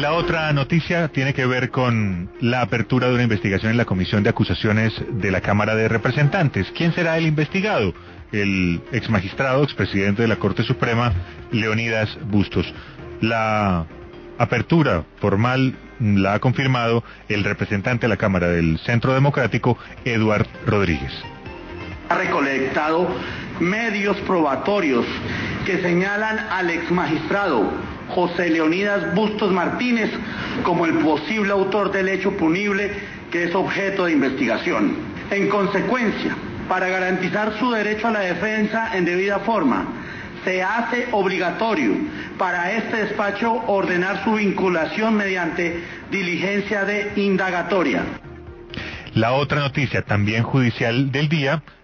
La otra noticia tiene que ver con la apertura de una investigación en la Comisión de Acusaciones de la Cámara de Representantes. ¿Quién será el investigado? El exmagistrado, expresidente de la Corte Suprema, Leonidas Bustos. La apertura formal la ha confirmado el representante de la Cámara del Centro Democrático, Eduard Rodríguez. Ha recolectado medios probatorios que señalan al exmagistrado José Leonidas Bustos Martínez como el posible autor del hecho punible que es objeto de investigación. En consecuencia, para garantizar su derecho a la defensa en debida forma, se hace obligatorio para este despacho ordenar su vinculación mediante diligencia de indagatoria. La otra noticia, también judicial del día,